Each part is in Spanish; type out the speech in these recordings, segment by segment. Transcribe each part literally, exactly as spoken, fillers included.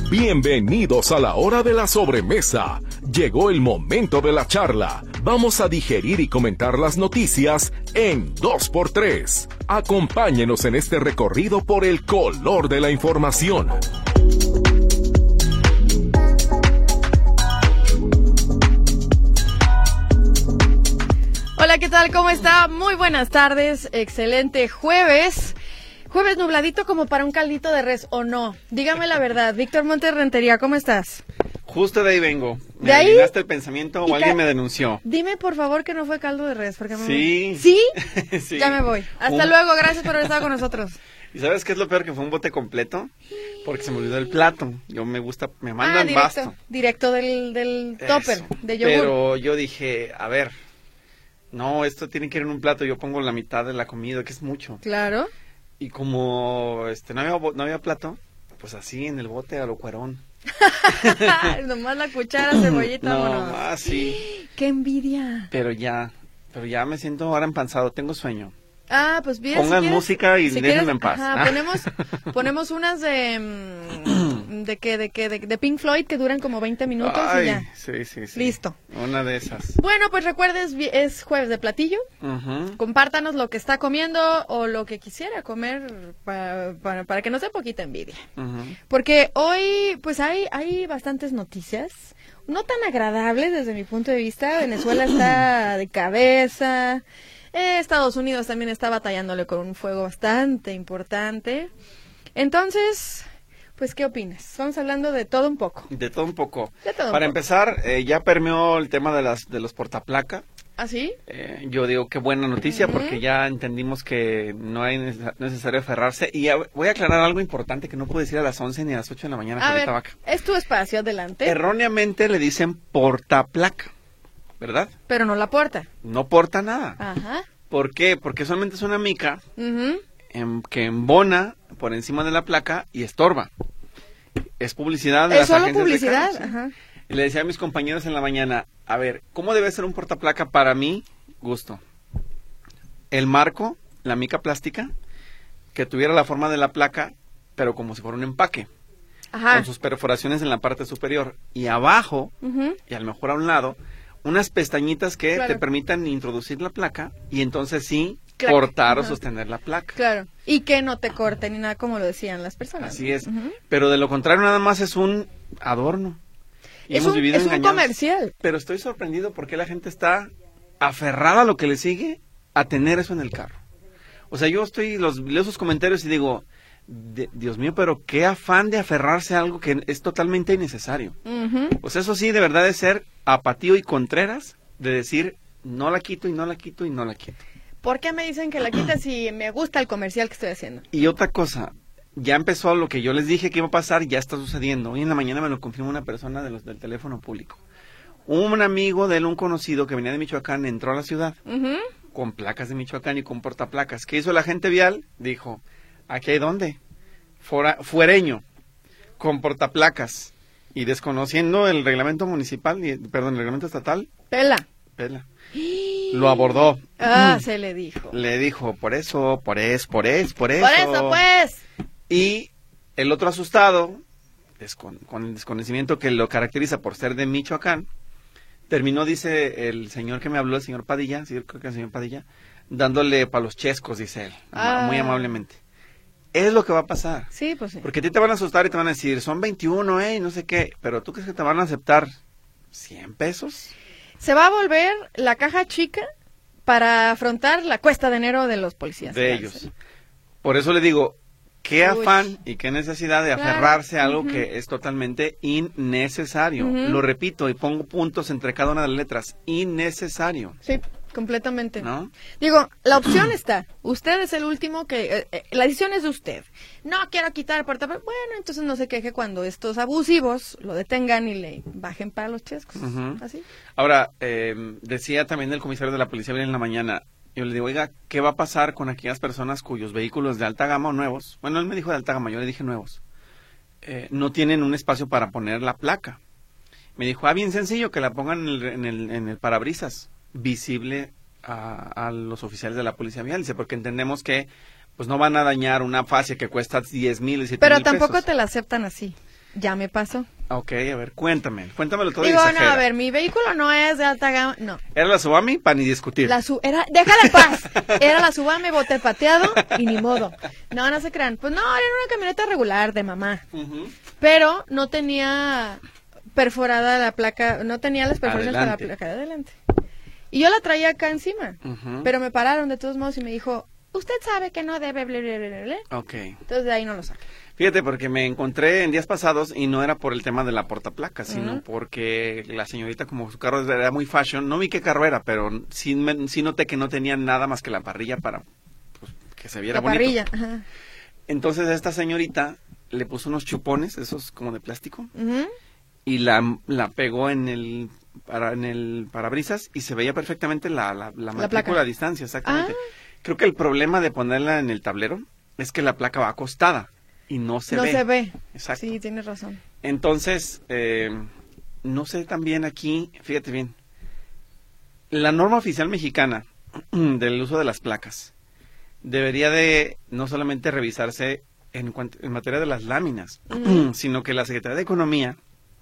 Bienvenidos a la hora de la sobremesa. Llegó el momento de la charla. Vamos a digerir y comentar las noticias en dos por tres. Acompáñenos en este recorrido por el color de la información. Hola, ¿qué tal? ¿Cómo está? Muy buenas tardes. Excelente jueves. Jueves nubladito como para un caldito de res, ¿o no? Dígame la verdad. Víctor Montes Rentería, ¿cómo estás? Justo de ahí vengo. ¿Me ¿De ahí? adivinaste el pensamiento o alguien ca- me denunció? Dime, por favor, que no fue caldo de res. Porque me... Sí. ¿Sí? Sí. Ya me voy. Hasta Un- luego. Gracias por haber estado con nosotros. ¿Y sabes qué es lo peor? Que fue un bote completo porque se me olvidó el plato. Yo me gusta, me mandan ah, directo. basto. Directo del, del topper, Eso. de yogur. Pero yo dije, a ver, no, esto tiene que ir en un plato. Yo pongo la mitad de la comida, que es mucho. Claro. Y como este no había, bo- no había plato, pues así en el bote a lo cuerón. Nomás la cuchara, cebollita, No, vámonos. más sí. ¡Qué envidia! Pero ya, pero ya me siento ahora empanzado, tengo sueño. Ah, pues bien. Pongan si quieres, música y si déjenme quieres, en paz. Ajá, Ah. ponemos, ponemos unas de, mm, de que, de que, de, de Pink Floyd que duran como veinte minutos Ay, y ya. sí, sí, sí. Listo. Una de esas. Bueno, pues recuerdes, vi- es jueves de platillo. Ujú. Compártanos lo que está comiendo o lo que quisiera comer para, para, para que nos dé poquita envidia. Ujú. Porque hoy, pues hay, hay bastantes noticias, no tan agradables desde mi punto de vista. Venezuela está de cabeza, eh, Estados Unidos también está batallándole con un fuego bastante importante. Entonces, pues, ¿qué opinas? Vamos hablando de todo un poco. De todo un poco. De todo un Para poco. empezar, eh, ya permeó el tema de las de los portaplaca. ¿Así? Eh, yo digo qué buena noticia Ujú. porque ya entendimos que no hay neces- no es necesario aferrarse. Y ya voy a aclarar algo importante que no puedo decir a las once ni a las ocho de la mañana. A Julieta ver, Vaca. es tu espacio, adelante. Erróneamente le dicen portaplaca, ¿verdad? Pero no la puerta. No porta nada. Ajá. ¿Por qué? Porque solamente es una mica Ujú. em, que embona por encima de la placa y estorba. Es publicidad de Es las solo agencias de publicidad. carros, ¿sí? Ajá. Y le decía a mis compañeros en la mañana, a ver, ¿cómo debe ser un portaplaca para mi gusto? El marco, la mica plástica, que tuviera la forma de la placa, pero como si fuera un empaque, Ajá. con sus perforaciones en la parte superior. Y abajo, Ujú. y a lo mejor a un lado, unas pestañitas que Claro. te permitan introducir la placa y entonces sí Clac. cortar o Ajá. sostener la placa. Claro. Y que no te corten ni nada como lo decían las personas. Así es. Ujú. Pero de lo contrario nada más es un adorno. Y Es hemos un, vivido es un engañados. comercial. Pero estoy sorprendido porque la gente está aferrada a lo que le sigue a tener eso en el carro. O sea, yo estoy, los leo sus comentarios y digo, de- Dios mío, pero qué afán de aferrarse a algo que es totalmente innecesario. Ujú. O sea, eso sí, de verdad es ser apatío y contreras de decir, no la quito y no la quito y no la quito. ¿Por qué me dicen que la quitas si me gusta el comercial que estoy haciendo? Y otra cosa, ya empezó lo que yo les dije que iba a pasar, ya está sucediendo. Hoy en la mañana me lo confirmó una persona de los del teléfono público. Un amigo de él, un conocido que venía de Michoacán, entró a la ciudad Ujú. con placas de Michoacán y con portaplacas. ¿Qué hizo la gente vial? Dijo, ¿aquí hay dónde? Fora- fuereño, con portaplacas y desconociendo el reglamento municipal, y, perdón, el reglamento estatal, Pela. pela. Lo abordó. Ah, se le dijo. Le dijo, por eso, por eso, por eso, por eso. Por eso, pues. Y el otro asustado, descon- con el desconocimiento que lo caracteriza por ser de Michoacán, terminó, dice el señor que me habló, el señor Padilla, sí, creo que el señor Padilla, dándole para los chescos, dice él, ama- Ah. muy amablemente. Es lo que va a pasar. Sí, pues sí. Porque a ti te van a asustar y te van a decir, son veintiuno, eh, y no sé qué, pero ¿tú crees que te van a aceptar cien pesos? Se va a volver la caja chica para afrontar la cuesta de enero de los policías. De ellos. Por eso le digo, qué Uy. afán y qué necesidad de Claro. aferrarse a algo Ujú. que es totalmente innecesario. Ujú. Lo repito y pongo puntos entre cada una de las letras. Innecesario. Sí, completamente. ¿No? Digo, la opción está. Usted es el último que... eh, eh, la decisión es de usted. No quiero quitar el portafolio. Bueno, entonces no se queje cuando estos abusivos lo detengan y le bajen para los chescos. Ujú. Así. Ahora, eh, decía también el comisario de la policía en la mañana, yo le digo, oiga, ¿qué va a pasar con aquellas personas cuyos vehículos de alta gama o nuevos, bueno, él me dijo de alta gama, yo le dije nuevos, eh, no tienen un espacio para poner la placa? Me dijo, ah, bien sencillo, que la pongan en el, en el, en el parabrisas, visible a, a los oficiales de la policía vial. Dice, porque entendemos que pues no van a dañar una fascia que cuesta diez mil y siete Pero mil tampoco pesos. te la aceptan así. ya me pasó. Ok, a ver, cuéntame, cuéntamelo todo. Digo, y no, exagera. a ver, mi vehículo no es de alta gama, no. ¿Era la Subami? Para ni discutir. La su era, déjala en paz. Era la Subame, bote pateado y ni modo. No, no se crean. Pues no, era una camioneta regular de mamá. Uh-huh. Pero no tenía perforada la placa, no tenía las perforaciones para la Adelante. placa de adelante. Y yo la traía acá encima. Uh-huh. Pero me pararon de todos modos y me dijo, usted sabe que no debe, bla, bla, bla, bla. Ok. Entonces de ahí no lo saqué. Fíjate, porque me encontré en días pasados y no era por el tema de la portaplaca, sino Ujú. porque la señorita, como su carro era muy fashion, no vi qué carro era, pero sí, me- sí noté que no tenía nada más que la parrilla para pues, que se viera La bonito. parrilla. Ajá. Entonces esta señorita le puso unos chupones, esos como de plástico, Ujú. y la, la pegó en el para, en el parabrisas y se veía perfectamente la, la, la matrícula placa. a distancia, exactamente. Ah. Creo que el problema de ponerla en el tablero es que la placa va acostada y no se no ve. se ve. Exacto. Sí, tienes razón. Entonces, eh, no sé también aquí, fíjate bien, la norma oficial mexicana del uso de las placas debería de no solamente revisarse en, cuant- en materia de las láminas, Ujú. sino que la Secretaría de Economía,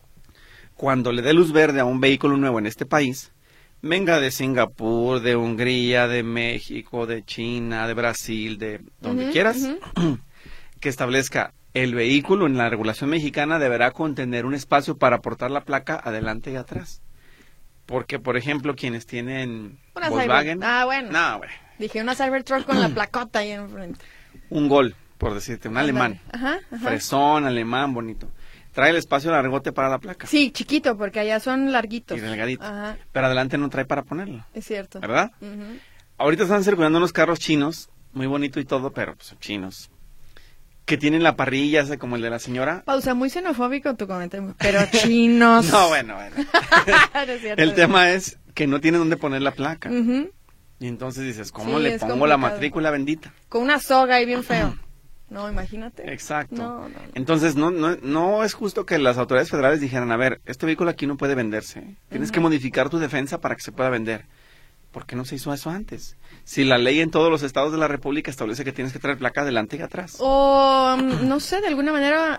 cuando le dé luz verde a un vehículo nuevo en este país, venga de Singapur, de Hungría, de México, de China, de Brasil, de donde Ujú, quieras, ujú. que establezca el vehículo en la regulación mexicana deberá contener un espacio para aportar la placa adelante y atrás. Porque, por ejemplo, quienes tienen Una Volkswagen... Cyber- Ah, bueno. No, güey. Dije una Cybertruck con la placota ahí enfrente. Un Gol, por decirte, un alemán. Ajá, ajá. Fresón, alemán, bonito. Trae el espacio largote para la placa. Sí, chiquito, porque allá son larguitos. Y delgadito. Ajá, Pero adelante no trae para ponerlo, es cierto. ¿verdad? Ujú. Ahorita están circulando unos carros chinos, muy bonito y todo, pero pues, son chinos. Que tienen la parrilla, ese como el de la señora. Pausa, muy xenofóbico tu comentario, pero chinos. No, bueno, bueno. No es cierto. El tema es que no tienen dónde poner la placa. Ujú. Y entonces dices, ¿cómo Sí, le es pongo la complicado. matrícula bendita? Con una soga ahí bien feo. No, imagínate. Exacto. No, no, no. Entonces, no, no, no es justo que las autoridades federales dijeran, a ver, este vehículo aquí no puede venderse. ¿eh? Tienes que Ujú. modificar tu defensa para que se pueda vender. ¿Por qué no se hizo eso antes? Si la ley en todos los estados de la República establece que tienes que traer placa adelante y atrás. O, mm, no sé, de alguna manera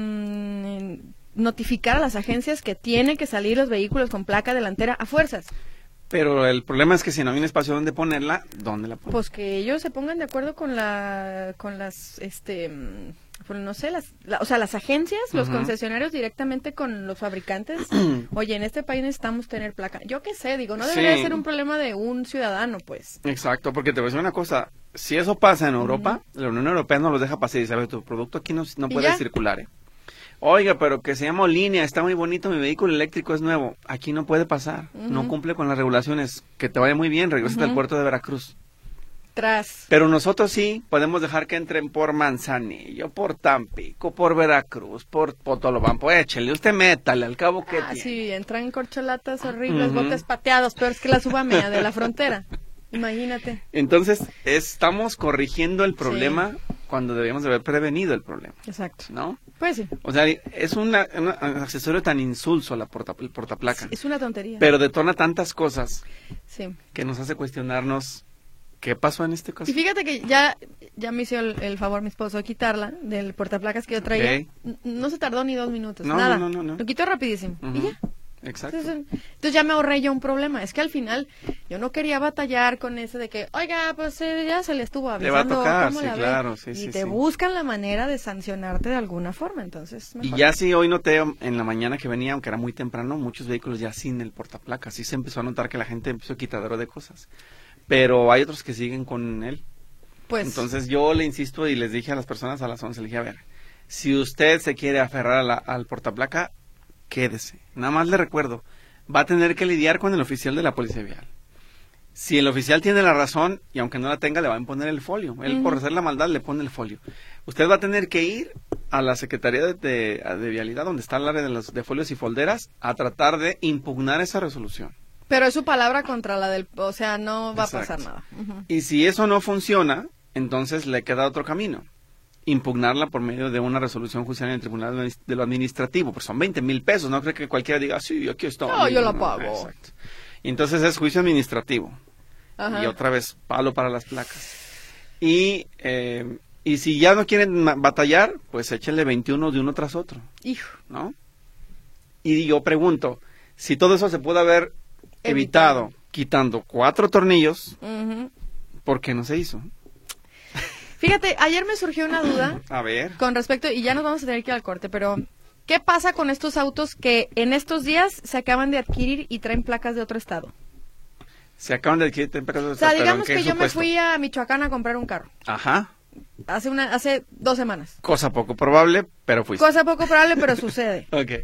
em, notificar a las agencias que tienen que salir los vehículos con placa delantera a fuerzas. Pero el problema es que si no hay un espacio donde ponerla, ¿dónde la pones? Pues que ellos se pongan de acuerdo con la, con las, este, mm, pues no sé, las, la- o sea, las agencias, los Ujú. concesionarios directamente con los fabricantes. Oye, en este país necesitamos tener placa. Yo qué sé, digo, no debería Sí. ser un problema de un ciudadano, pues. Exacto, porque te voy a decir una cosa. Si eso pasa en Europa, la Unión Europea no los deja pasar y dice, a ver, tu producto aquí no, no ¿Y puede ya? circular. ¿eh? Oiga, pero que se llama línea, está muy bonito, mi vehículo eléctrico es nuevo. Aquí no puede pasar, no Ujú. cumple con las regulaciones. Que te vaya muy bien, regresa al Ujú. puerto de Veracruz. Tras. Pero nosotros sí podemos dejar que entren por Manzanillo, por Tampico, por Veracruz, por Potolobampo. Échele, usted métale, al cabo que Ah, tiene. sí, entran corcholatas horribles, Ujú. botes pateados, peor que la subamea de la frontera. Imagínate. Entonces, estamos corrigiendo el problema cuando debíamos de haber prevenido el problema, Exacto. ¿no? Pues sí, O sea, es una- una- un accesorio tan insulso la porta, el portaplaca, es una tontería. pero detona tantas cosas Sí. que nos hace cuestionarnos qué pasó en este caso. Y fíjate que ya, ya me hizo el, el favor mi esposo de quitarla del portaplacas que yo traía. Ok. N- No se tardó ni dos minutos, No, nada. no, no, no, no. Lo quitó rapidísimo. Ujú. Y ya. Exacto. Entonces, entonces ya me ahorré yo un problema. Es que al final yo no quería batallar con ese de que, oiga, pues eh, ya se le estuvo Le va a avisando. tocar, ¿cómo sí, la ve?". claro, sí, y sí, te sí. buscan la manera de sancionarte de alguna forma, entonces. Y mejor. ya sí, hoy noté en la mañana que venía, aunque era muy temprano, muchos vehículos ya sin el portaplaca. Sí se empezó a notar que la gente empezó a quitadero de cosas. Pero hay otros que siguen con él. Pues, Entonces yo le insisto y les dije a las personas a las once, le dije, a ver, si usted se quiere aferrar a la- al portaplaca, quédese. Nada más le recuerdo, va a tener que lidiar con el oficial de la policía vial. Si el oficial tiene la razón, y aunque no la tenga, le va a imponer el folio. Él, Ujú. por hacer la maldad, le pone el folio. Usted va a tener que ir a la Secretaría de, de- de Vialidad, donde está el área de, los, de folios y folderas, a tratar de impugnar esa resolución. pero es su palabra contra la del, o sea, no va a pasar Exacto. nada. Ujú. Y si eso no funciona, entonces le queda otro camino. Impugnarla por medio de una resolución judicial en el Tribunal de lo Administrativo. Pues son veinte mil pesos. No creo que cualquiera diga, sí, aquí está. No, yo la pago. Exacto. Y entonces es juicio administrativo. Ajá. Y otra vez, palo para las placas. Y eh, Y si ya no quieren batallar, pues échenle veintiuno de uno tras otro. Hijo. ¿No? Y yo pregunto, si todo eso se pudo haber evitado, evitado quitando cuatro tornillos, uh-huh. ¿por qué no se hizo? Fíjate, ayer me surgió una duda. A ver. Con respecto, y ya nos vamos a tener que ir al corte, pero ¿qué pasa con estos autos que en estos días se acaban de adquirir y traen placas de otro estado? Se acaban de adquirir placas de otro estado. O sea, estado. digamos que yo supuesto? me fui a Michoacán a comprar un carro. Ajá. Hace una, hace dos semanas. Cosa poco probable, pero fuiste. Cosa poco probable, pero sucede. Ok.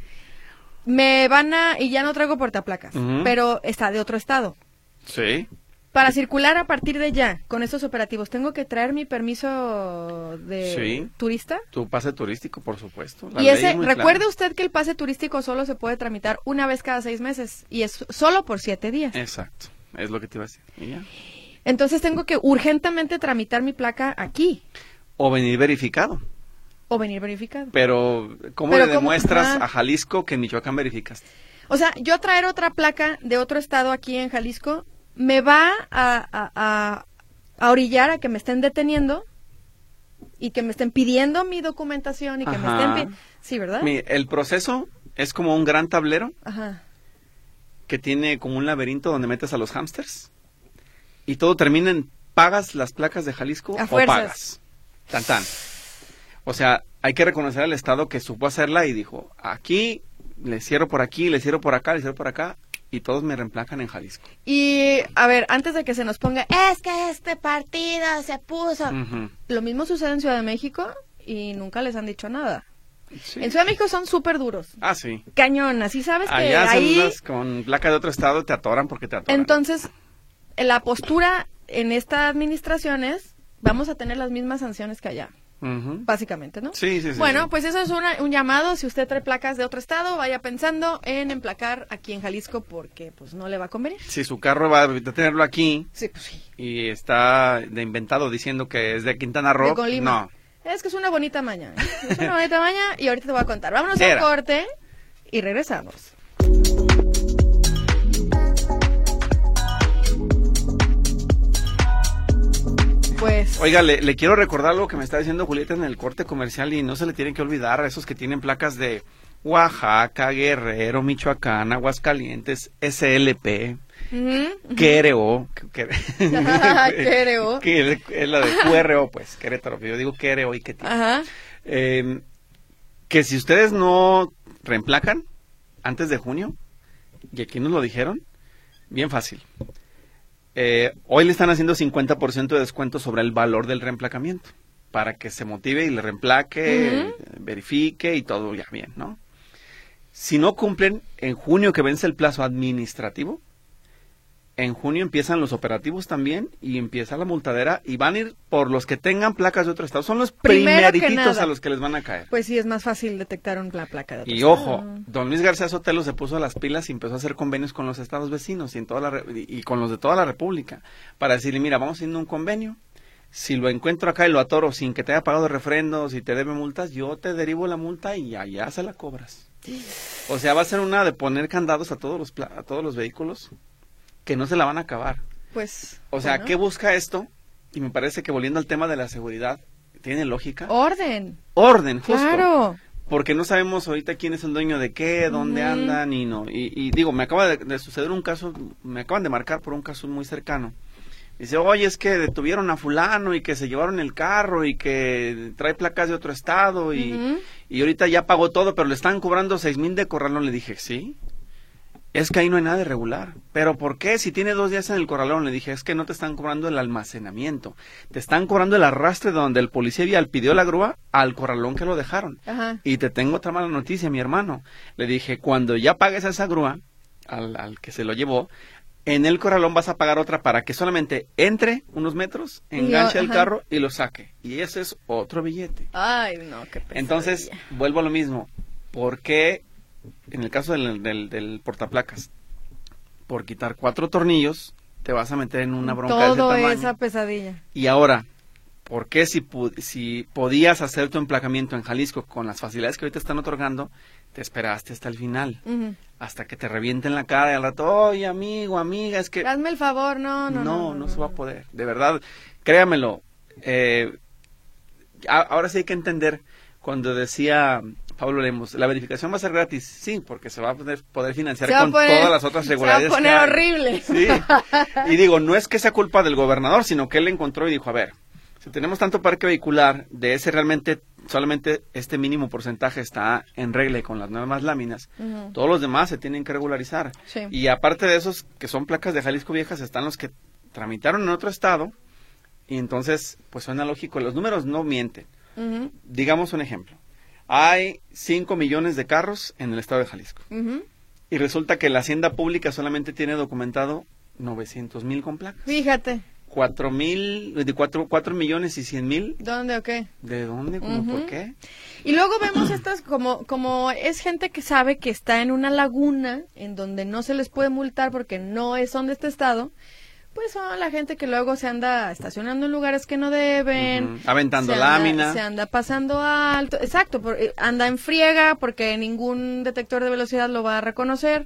Me van a, y ya no traigo portaplacas, uh-huh. pero está de otro estado. Sí. Para circular a partir de ya, con estos operativos, ¿tengo que traer mi permiso de sí. turista? Tu pase turístico, por supuesto. La y ese, recuerde clara. usted que el pase turístico solo se puede tramitar una vez cada seis meses, y es solo por siete días. Exacto, es lo que te iba a decir. ¿Y ya? Entonces tengo que urgentemente tramitar mi placa aquí. O venir verificado. O venir verificado. Pero, ¿cómo Pero le ¿cómo? demuestras Ah. a Jalisco que en Michoacán verificaste? O sea, yo traer otra placa de otro estado aquí en Jalisco me va a, a, a, a orillar a que me estén deteniendo y que me estén pidiendo mi documentación y que Ajá. me estén... Sí, ¿verdad? Mi, el proceso es como un gran tablero Ajá. que tiene como un laberinto donde metes a los hámsters y todo termina en ¿pagas las placas de Jalisco a o fuerzas. pagas? Tan tan. O sea, hay que reconocer al Estado que supo hacerla y dijo, aquí le cierro por aquí, le cierro por acá, le cierro por acá y todos me reemplacan en Jalisco. Y, a ver, antes de que se nos ponga, es que este partido se puso... Uh-huh. Lo mismo sucede en Ciudad de México y nunca les han dicho nada. Sí. En Ciudad de México son súper duros. Ah, sí. Cañón, así sabes que Allá ahí... unas con placa de otro estado te atoran porque te atoran. Entonces, la postura en esta administración es, vamos a tener las mismas sanciones que allá. Uh-huh. Básicamente, ¿no? Sí, sí, sí. Bueno, sí. pues eso es una, un llamado. Si usted trae placas de otro estado, vaya pensando en emplacar aquí en Jalisco porque pues no le va a convenir. Si su carro va a tenerlo aquí sí, pues, sí. y está de inventado diciendo que es de Quintana Roo, de Colima. No. Es que es una bonita maña. ¿eh? Es una bonita maña y ahorita te voy a contar. Vámonos al corte y regresamos. Pues... Oiga, le, le quiero recordar algo que me está diciendo Julieta en el corte comercial y no se le tienen que olvidar a esos que tienen placas de Oaxaca, Guerrero, Michoacán, Aguascalientes, S L P, uh-huh. Quereo, Quereo, que es la de Q R O, pues, Querétaro, yo digo Quereo y que tiene. Ajá. Eh, que si ustedes no reemplacan antes de junio, y aquí nos lo dijeron, bien fácil. Eh, hoy le están haciendo cincuenta por ciento de descuento sobre el valor del reemplacamiento para que se motive y le reemplaque, uh-huh. verifique y todo ya bien, ¿no? Si no cumplen en junio que vence el plazo administrativo, en junio empiezan los operativos también y empieza la multadera y van a ir por los que tengan placas de otro estado. Son los Primero primeritos a los que les van a caer. Pues sí, es más fácil detectar una placa de otro y estado. ojo, don Luis García Sotelo se puso las pilas y empezó a hacer convenios con los estados vecinos y, en toda la, y con los de toda la república para decirle, mira, vamos haciendo un convenio. Si lo encuentro acá y lo atoro sin que te haya pagado refrendos y te debe multas, yo te derivo la multa y allá se la cobras. O sea, va a ser una de poner candados a todos los, a todos los vehículos que no se la van a acabar. Pues, o sea, bueno. ¿qué busca esto? Y me parece que volviendo al tema de la seguridad, ¿tiene lógica? Orden. Orden, justo. Claro. Porque no sabemos ahorita quién es el dueño de qué, dónde uh-huh. andan y no. Y, y digo, me acaba de, de suceder un caso, me acaban de marcar por un caso muy cercano. Dice, oye, es que detuvieron a fulano y que se llevaron el carro y que trae placas de otro estado y, uh-huh. y ahorita ya pagó todo, pero le están cobrando seis mil de corralón. Le dije, sí. Es que ahí no hay nada de regular. ¿Pero por qué? Si tiene dos días en el corralón. Le dije, es que no te están cobrando el almacenamiento. Te están cobrando el arrastre donde el policía vial pidió la grúa al corralón que lo dejaron. Ajá. Y te tengo otra mala noticia, mi hermano. Le dije, cuando ya pagues a esa grúa, al, al que se lo llevó, en el corralón vas a pagar otra para que solamente entre unos metros, enganche yo, el carro y lo saque. Y ese es otro billete. Ay, no, qué pesadilla. Entonces, vuelvo a lo mismo. ¿Por qué? En el caso del, del, del portaplacas, por quitar cuatro tornillos, te vas a meter en una bronca Todo de ese tamaño. esa pesadilla. Y ahora, ¿por qué si, si podías hacer tu emplacamiento en Jalisco con las facilidades que ahorita están otorgando, te esperaste hasta el final? Uh-huh. Hasta que te revienten la cara y al rato, oye, amigo, amiga, es que... Hazme el favor, no, no, no. No, no, no, no se va a poder. De verdad, créamelo, eh... a, ahora sí hay que entender, cuando decía Pablo Lemos, la verificación va a ser gratis, sí, porque se va a poder, poder financiar con poner, todas las otras regularidades. Se va a poner horrible. Sí, y digo, no es que sea culpa del gobernador, sino que él encontró y dijo, a ver, si tenemos tanto parque vehicular, de ese realmente solamente este mínimo porcentaje está en regla y con las nuevas láminas, uh-huh. todos los demás se tienen que regularizar. Sí. Y aparte de esos que son placas de Jalisco viejas, están los que tramitaron en otro estado, y entonces, pues suena lógico, los números no mienten. Uh-huh. Digamos un ejemplo, hay cinco millones de carros en el estado de Jalisco, uh-huh. y resulta que la hacienda pública solamente tiene documentado novecientos mil con placas. Fíjate. Cuatro mil, de cuatro, cuatro millones y cien mil. ¿Dónde o qué? ¿De dónde? ¿Cómo? Uh-huh. ¿Por qué? Y luego vemos estas como, como es gente que sabe que está en una laguna en donde no se les puede multar porque no es son de este estado, pues son la gente que luego se anda estacionando en lugares que no deben. Uh-huh. Aventando se lámina. Anda, se anda pasando alto, exacto, por, anda en friega porque ningún detector de velocidad lo va a reconocer.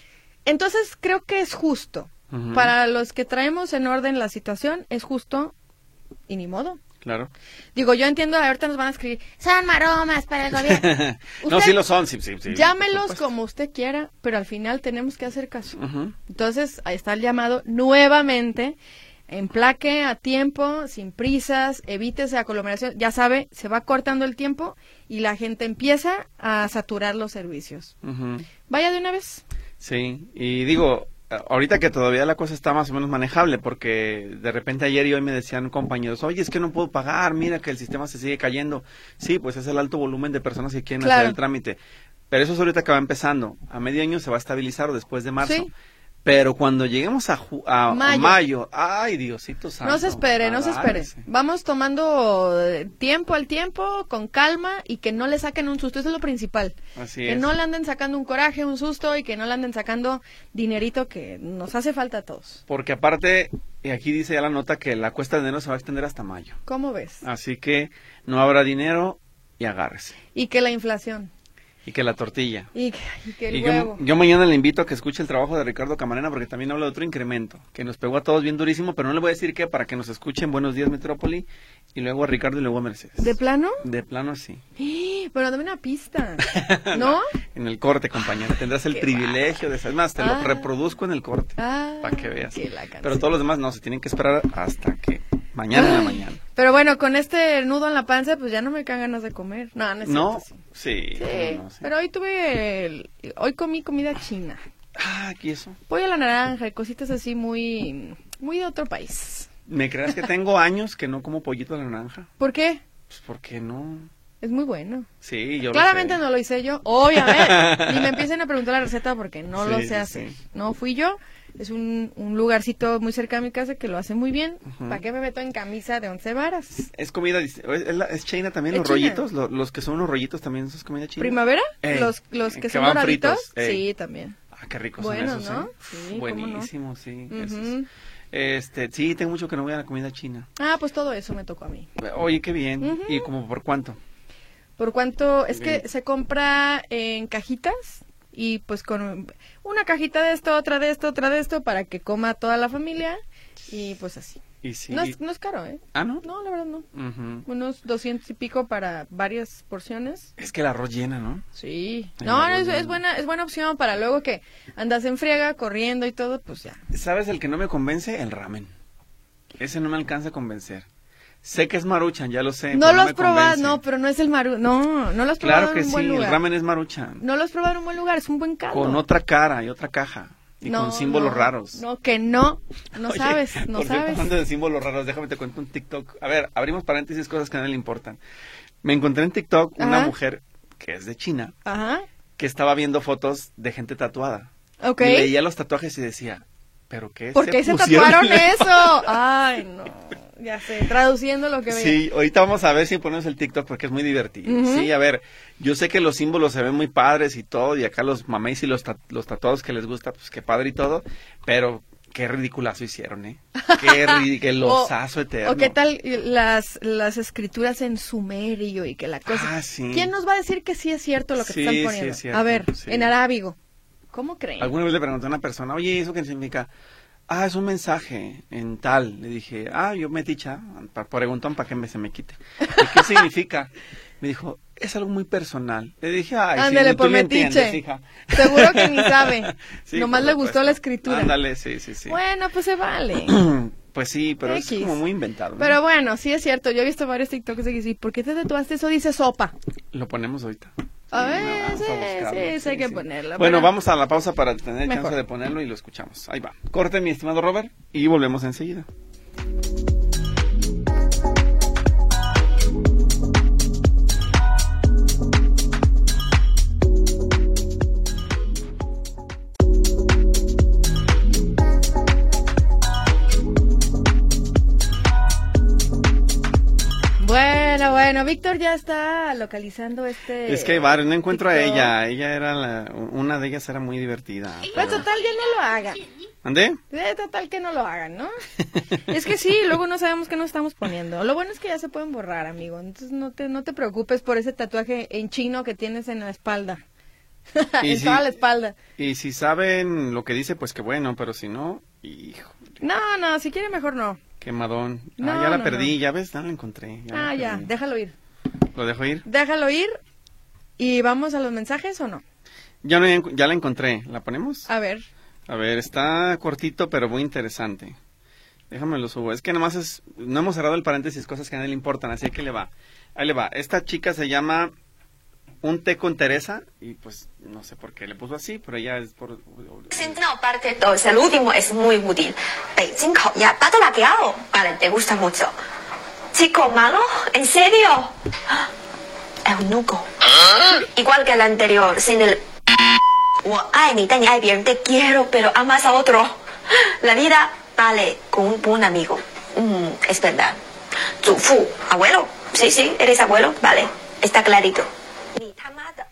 Entonces creo que es justo. Uh-huh. Para los que traemos en orden la situación, es justo y ni modo. Claro. Digo, yo entiendo, ahorita nos van a escribir, son maromas para el gobierno. No, sí lo son, sí, sí, sí. Llámelos como usted quiera, pero al final tenemos que hacer caso. Uh-huh. Entonces, ahí está el llamado nuevamente, emplaque a tiempo, sin prisas, evítese aglomeración. Ya sabe, se va cortando el tiempo y la gente empieza a saturar los servicios. Uh-huh. Vaya de una vez. Sí, y digo... Ahorita que todavía la cosa está más o menos manejable, porque de repente ayer y hoy me decían compañeros, oye, es que no puedo pagar, mira que el sistema se sigue cayendo. Sí, pues es el alto volumen de personas que quieren claro. hacer el trámite. Pero eso es ahorita que va empezando. A medio año se va a estabilizar o después de marzo. Sí. Pero cuando lleguemos a, ju a, mayo. a mayo, ay, Diosito santo. No se espere, no se espere. Vamos tomando tiempo al tiempo, con calma, y que no le saquen un susto, eso es lo principal. Así que es. no le anden sacando un coraje, un susto, y que no le anden sacando dinerito que nos hace falta a todos. Porque aparte, y aquí dice ya la nota que la cuesta de enero se va a extender hasta mayo. ¿Cómo ves? Así que no habrá dinero y agárrese. Y que la inflación. Y que la tortilla. Y que, y que el y huevo. Yo, yo mañana le invito a que escuche el trabajo de Ricardo Camarena, porque también habla de otro incremento, que nos pegó a todos bien durísimo, pero no le voy a decir qué, para que nos escuchen. Buenos días, Metrópoli, y luego a Ricardo y luego a Mercedes. ¿De plano? De plano, sí. Pero dame una pista, ¿no? En el corte, compañera, tendrás el privilegio de... Es más, te ah, lo reproduzco en el corte, ah, para que veas. Que pero todos los demás no, se tienen que esperar hasta que... Mañana Ay, en la mañana. Pero bueno, con este nudo en la panza, pues ya no me quedan ganas de comer. No, no es ¿No? cierto, sí. Sí, sí. No, sí. Pero hoy tuve, el, hoy comí comida china. Ah, ¿qué eso? Pollo a la naranja y cositas así muy, muy de otro país. ¿Me creas que tengo años que no como pollito a la naranja? ¿Por qué? Pues porque no... Es muy bueno. Sí, yo Claramente lo sé. no lo hice yo, obviamente. Ni me empiecen a preguntar la receta porque no sí, lo sé hacer. Sí. No fui yo. Es un, un lugarcito muy cerca de mi casa que lo hace muy bien. Uh-huh. ¿Para qué me meto en camisa de once varas? Es comida, es, es china también, ¿Es los china? rollitos, los, los que son unos rollitos también, ¿eso es comida china? ¿Primavera? Eh, los, los que, que son van doraditos. Fritos, sí, también. Ah, qué ricos bueno, son esos, ¿no? ¿eh? Sí, buenísimo, no? sí. Uh-huh. Esos. Este, sí, tengo mucho que no voy a la comida china. Ah, pues todo eso me tocó a mí. Oye, qué bien. Uh-huh. ¿Y como por cuánto? Por cuánto, es bien. Que se compra en cajitas. Y pues con una cajita de esto, otra de esto, otra de esto, para que coma toda la familia, y pues así. ¿Y sí? No es, no es caro, ¿eh? ¿Ah, no? No, la verdad no. Uh-huh. Unos doscientos y pico para varias porciones. Es que el arroz llena, ¿no? Sí. El no, es, es buena es buena opción para luego que andas en friega, corriendo y todo, pues ya. ¿Sabes el que no me convence? El ramen. Ese no me alcanza a convencer. Sé que es Maruchan, ya lo sé. No lo no has probado, no, pero no es el Maruchan. No, no lo has probado claro que en un sí, buen lugar. El ramen es Maruchan. No lo has probado en un buen lugar, es un buen caldo. Con otra cara y otra caja. Y no, con símbolos no, raros. No, que no. No Oye, sabes, no por sabes. Hablando de símbolos raros, déjame te cuento un TikTok. A ver, abrimos paréntesis, cosas que a nadie le importan. Me encontré en TikTok una Ajá. mujer que es de China, Ajá. que estaba viendo fotos de gente tatuada. Ok. Y leía los tatuajes y decía, ¿pero qué? ¿Por qué se, se tatuaron eso? Ay, no. Ya sé, traduciendo lo que veía. Sí, ahorita vamos a ver si ponemos el TikTok porque es muy divertido. Uh-huh. Sí, a ver, yo sé que los símbolos se ven muy padres y todo, y acá los mameis y los, ta los tatuados que les gusta, pues qué padre y todo, pero qué ridiculazo hicieron, ¿eh? Qué ridiculosazo eterno. O qué tal las, las escrituras en sumerio y que la cosa... Ah, sí. ¿Quién nos va a decir que sí es cierto lo que sí, te están poniendo? Sí, es cierto, a ver, sí. En arábigo. ¿Cómo creen? Alguna vez le pregunté a una persona, oye, ¿eso qué significa? ah, es un mensaje en tal. Le dije, ah, yo meticha, preguntón para que me, se me quite. ¿Y qué significa? Me dijo, es algo muy personal. Le dije, ay, ándale, sí, por tú le metiche. entiendes, hija. Seguro que ni sabe. Sí, Nomás le gustó supuesto. la escritura. Ándale, sí, sí, sí. Bueno, pues se vale. Pues sí, pero X. es como muy inventado, ¿no? Pero bueno, sí es cierto. Yo he visto varios TikToks de que sí. ¿Por qué te tatuaste eso? Dice sopa. Lo ponemos ahorita. A Sí, ver, no, vamos sí, a buscarlo, sí, sí, hay que ponerlo. Bueno, pero- vamos a la pausa para tener Mejor. chance de ponerlo y lo escuchamos. Ahí va. Corte, mi estimado Robert, y volvemos enseguida. Bueno, bueno, Víctor ya está localizando este... Es que hay varios, no encuentro a TikTok. ella. Ella era la, una de ellas era muy divertida. Pues pero- total, ya no lo hagan. ¿Andé? Eh, total que no lo hagan, ¿no? Es que sí, luego no sabemos qué nos estamos poniendo. Lo bueno es que ya se pueden borrar, amigo. Entonces no te, no te preocupes por ese tatuaje en chino que tienes en la espalda. Y en si- toda la espalda. Y si saben lo que dice, pues qué bueno, pero si no, hijo, No, no, si quiere mejor no. quemadón. No, ah, ya la no, perdí, no. ya ves, no la encontré. Ya Ah, la ya, perdí. déjalo ir. ¿Lo dejo ir? Déjalo ir y vamos a los mensajes o no. Ya, no, ya la encontré, ¿la ponemos? A ver. A ver, está cortito, pero muy interesante. Déjame lo subo. Es que nomás es, no hemos cerrado el paréntesis, cosas que a nadie le importan, así que le va. Ahí le va. Esta chica se llama Un té con Teresa, y pues no sé por qué le puso así, pero ella es por... No, parte dos, el último es muy útil. Beijing ya pato laqueado. Vale, te gusta mucho. Chico malo, ¿en serio? Eunuco. Igual que el anterior, sin el... Te quiero, pero amas a otro. La vida vale con un buen amigo. Mm, es verdad. Zufu, abuelo. Sí, sí, eres abuelo. Vale, está clarito. Ni tamada.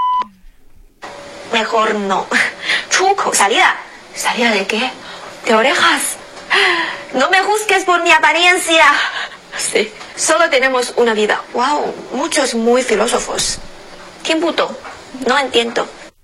Mejor no. Chuco, salida. ¿Salida de qué? De orejas. No me juzgues por mi apariencia. Sí. Solo tenemos una vida. Wow, muchos muy filósofos. ¿Quién puto? No entiendo.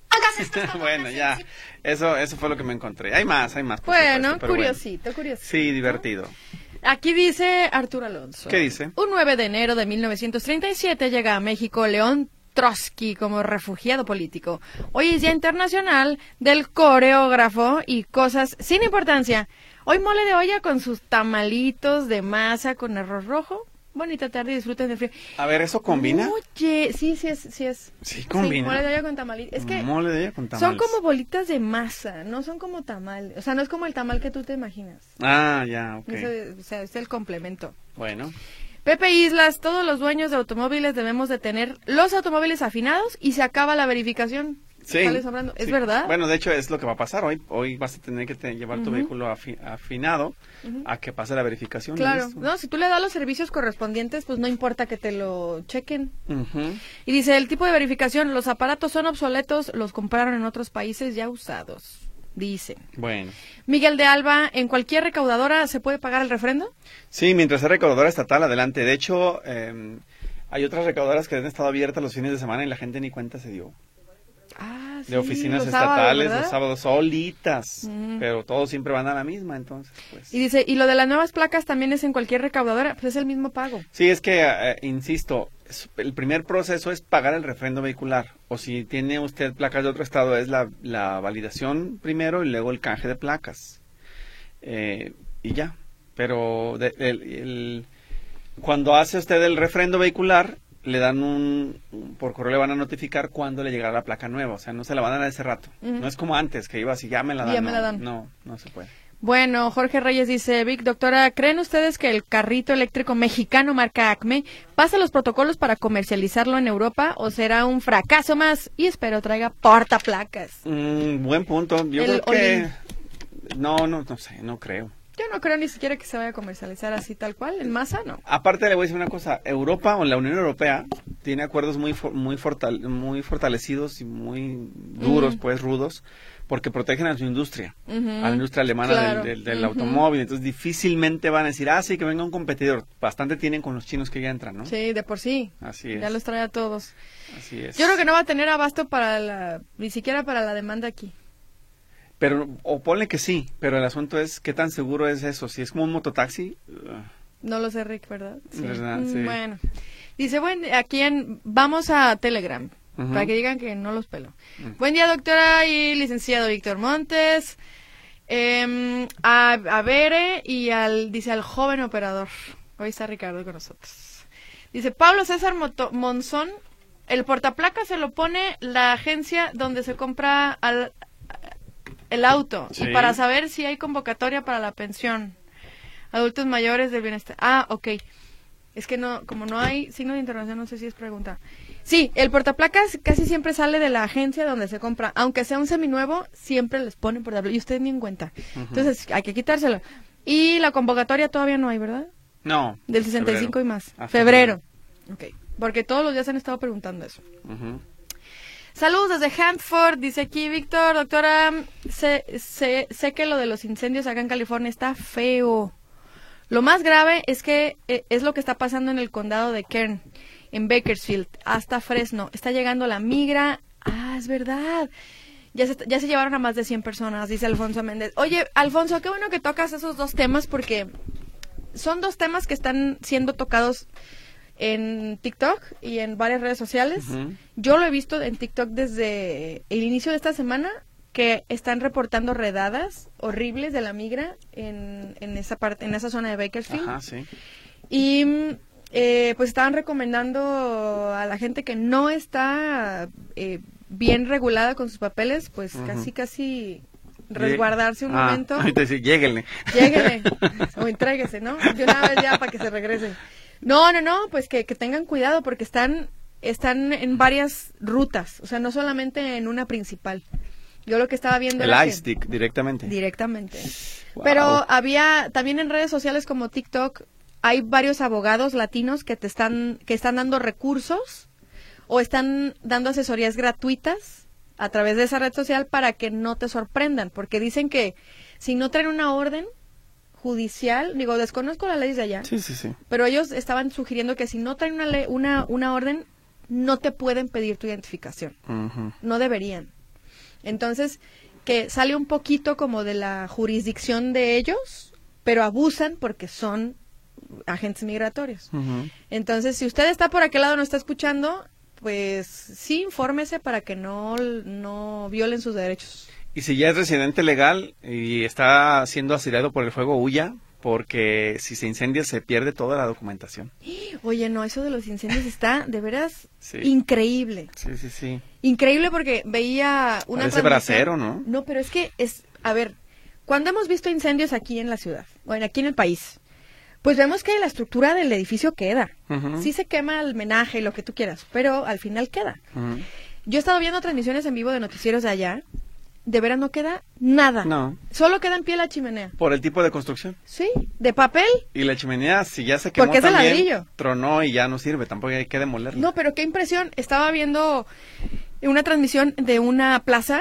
Bueno, ya. Eso, eso fue lo que me encontré. Hay más, hay más. por Bueno, supuesto, pero curiosito, curiosito. Sí, divertido. Aquí dice Arturo Alonso. ¿Qué dice? Un nueve de enero de mil novecientos treinta y siete llega a México León Trotsky como refugiado político. Hoy es Día Internacional del Coreógrafo y cosas sin importancia. Hoy mole de olla con sus tamalitos de masa con arroz rojo. Bonita tarde y disfruten del frío. A ver, ¿eso combina? Oye, sí, sí es, sí es. Sí, combina. mole de olla con tamalitos. Es que Mole de ella con son tamales. como bolitas de masa, no son como tamal. O sea, no es como el tamal que tú te imaginas. Ah, ya, ok. Eso, o sea, es el complemento. Bueno. Pepe Islas, todos los dueños de automóviles debemos de tener los automóviles afinados y se acaba la verificación. Sí. Sale sobrando. ¿Es sí. verdad? Bueno, de hecho es lo que va a pasar hoy. Hoy vas a tener que te- llevar tu Ujú. vehículo afi- afinado Ujú. a que pase la verificación. y Claro. listo. No, si tú le das los servicios correspondientes, pues no importa que te lo chequen. Ujú. Y dice, el tipo de verificación, los aparatos son obsoletos, los compraron en otros países ya usados. Dice. Bueno. Miguel de Alba, ¿en cualquier recaudadora se puede pagar el refrendo? Sí, mientras sea recaudadora estatal, adelante. De hecho, eh, hay otras recaudadoras que han estado abiertas los fines de semana y la gente ni cuenta se dio. Ah, sí. De oficinas los sábados, estatales, ¿verdad? los sábados solitas. Mm. Pero todos siempre van a la misma, entonces, pues. Y dice, ¿y lo de las nuevas placas también es en cualquier recaudadora? Pues es el mismo pago. Sí, es que, eh, insisto, es- el primer proceso es pagar el refrendo vehicular. O si tiene usted placas de otro estado, es la, la validación primero y luego el canje de placas. Eh, y ya. Pero de- el- el- cuando hace usted el refrendo vehicular, le dan un, un- por correo le van a notificar cuándo le llegará la placa nueva. O sea, no se la van a dar ese rato. Ujú. No es como antes, que iba así, ya me la Y dan. ya me no, la dan. no, no se puede. Bueno, Jorge Reyes dice, Vic, doctora, ¿creen ustedes que el carrito eléctrico mexicano marca Acme pasa los protocolos para comercializarlo en Europa o será un fracaso más? Y espero traiga portaplacas. Mm, buen punto. Yo El creo que... No, no, no sé, no creo. Yo no creo ni siquiera que se vaya a comercializar así tal cual, en masa no. Aparte le voy a decir una cosa, Europa o la Unión Europea tiene acuerdos muy for- muy fortal- muy fortalecidos y muy duros, Mm. pues rudos, porque protegen a su industria, Ujú. a la industria alemana Claro. del, del- del Ujú. automóvil, entonces difícilmente van a decir, ah, sí, que venga un competidor, bastante tienen con los chinos que ya entran, ¿no? Sí, de por sí. Así es, Ya los trae a todos. así es. Yo creo que no va a tener abasto para la, ni siquiera para la demanda aquí. Pero, o ponle que sí, pero el asunto es qué tan seguro es eso. Si es como un mototaxi... Uh, no lo sé, Rick, ¿verdad? Sí. ¿Verdad? Sí. Bueno. Dice, bueno, aquí en... Vamos a Telegram, uh-huh. para que digan que no los pelo. Uh-huh. Buen día, doctora y licenciado Víctor Montes. Eh, a, a Bere y al... Dice, al joven operador. Hoy está Ricardo con nosotros. Dice, Pablo César Moto, Monzón, el portaplaca se lo pone la agencia donde se compra al, el auto. Sí. Y para saber si hay convocatoria para la pensión. Adultos mayores del bienestar. Ah, ok. Es que no, como no hay signo de interrogación, no sé si es pregunta. Sí, el portaplacas casi siempre sale de la agencia donde se compra. Aunque sea un seminuevo, siempre les ponen portaplaca. Y ustedes ni en cuenta. Uh-huh. Entonces, hay que quitárselo. Y la convocatoria todavía no hay, ¿verdad? No. Del sesenta y cinco febrero. Y más. Ah, febrero. febrero. Ok. Porque todos los días han estado preguntando eso. Uh-huh. Saludos desde Hanford, dice aquí Víctor. Doctora, sé, sé, sé que lo de los incendios acá en California está feo. Lo más grave es que eh, es lo que está pasando en el condado de Kern, en Bakersfield, hasta Fresno. Está llegando la migra. Ah, es verdad. Ya se, ya se llevaron a más de cien personas, dice Alfonso Méndez. Oye, Alfonso, qué bueno que tocas esos dos temas porque son dos temas que están siendo tocados en TikTok y en varias redes sociales. Uh-huh. Yo lo he visto en TikTok desde el inicio de esta semana, que están reportando redadas horribles de la migra en, en esa parte, en esa zona de Bakersfield. Ajá, sí. Y eh, pues estaban recomendando a la gente que no está eh, bien regulada con sus papeles, pues uh-huh. casi casi resguardarse un ah, momento. Ahorita sí, lléguenle. Lléguenle, o entréguese, ¿no? De una vez ya para que se regrese. No, no, no, pues que, que tengan cuidado porque están, están en varias rutas, o sea, no solamente en una principal. Yo lo que estaba viendo el era iStick que, directamente. Directamente. Wow. Pero había también en redes sociales como TikTok hay varios abogados latinos que te están que están dando recursos o están dando asesorías gratuitas a través de esa red social para que no te sorprendan, porque dicen que si no traen una orden judicial, digo, desconozco las leyes de allá. Sí, sí, sí. Pero ellos estaban sugiriendo que si no traen una ley, una una orden no te pueden pedir tu identificación. Uh-huh. No deberían. Entonces, que sale un poquito como de la jurisdicción de ellos, pero abusan porque son agentes migratorios. Uh-huh. Entonces, si usted está por aquel lado, no está escuchando, pues sí, infórmese para que no, no violen sus derechos. Y si ya es residente legal y está siendo asediado por el fuego, huya, porque si se incendia se pierde toda la documentación. Oye, no, eso de los incendios está de veras sí. increíble. Sí, sí, sí. Increíble porque veía una Parece bracero, ¿no? No, pero es que es, a ver, cuando hemos visto incendios aquí en la ciudad, bueno, aquí en el país, pues vemos que la estructura del edificio queda. Uh-huh. Sí se quema el menaje y lo que tú quieras, pero al final queda. Uh-huh. Yo he estado viendo transmisiones en vivo de noticieros de allá. De veras no queda nada. No. Solo queda en pie la chimenea. ¿Por el tipo de construcción? Sí, de papel. Y la chimenea, si ya se quemó porque es de también, ladrillo. Tronó y ya no sirve, tampoco hay que demolerla. No, pero qué impresión. Estaba viendo una transmisión de una plaza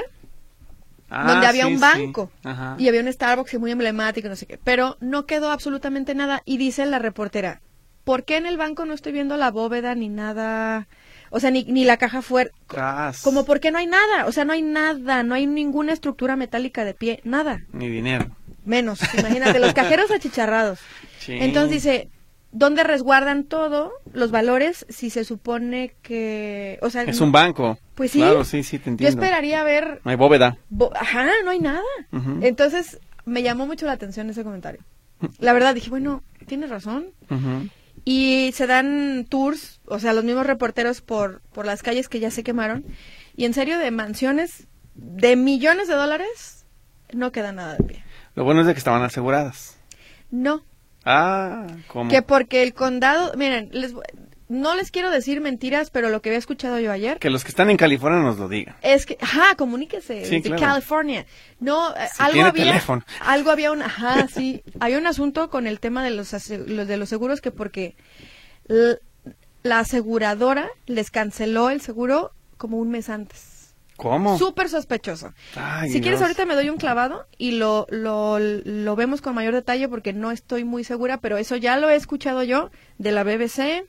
ah, donde había sí, un banco. Sí. Ajá. Y había un Starbucks muy emblemático, no sé qué. Pero no quedó absolutamente nada. Y dice la reportera, ¿por qué en el banco no estoy viendo la bóveda ni nada? O sea, ni, ni la caja fuerte. Como porque no hay nada. O sea, no hay nada. No hay ninguna estructura metálica de pie. Nada. Ni dinero. Menos. Imagínate, los cajeros achicharrados. Sí. Entonces dice, ¿dónde resguardan todo? Los valores, si se supone que... O sea, es un banco. Pues sí. Claro, sí, sí, te entiendo. Yo esperaría ver... No hay bóveda. Bo- Ajá, no hay nada. Uh-huh. Entonces, me llamó mucho la atención ese comentario. La verdad, dije, bueno, tienes razón. Uh-huh. Y se dan tours, o sea, los mismos reporteros por, por las calles que ya se quemaron. Y en serio, de mansiones de millones de dólares, no queda nada de pie. Lo bueno es de que estaban aseguradas. No. Ah, ¿cómo? Que porque el condado, miren, les, no les quiero decir mentiras, pero lo que había escuchado yo ayer. Que los que están en California nos lo digan. Es que, ajá, comuníquese, sí, de claro. California. No, si algo tiene había, teléfono. algo había un, ajá, sí, había un asunto con el tema de los, los de los seguros que porque l- la aseguradora les canceló el seguro como un mes antes. ¿Cómo? Súper sospechoso. Ay, si Dios. quieres ahorita me doy un clavado y lo, lo, lo vemos con mayor detalle porque no estoy muy segura, pero eso ya lo he escuchado yo de la B B C,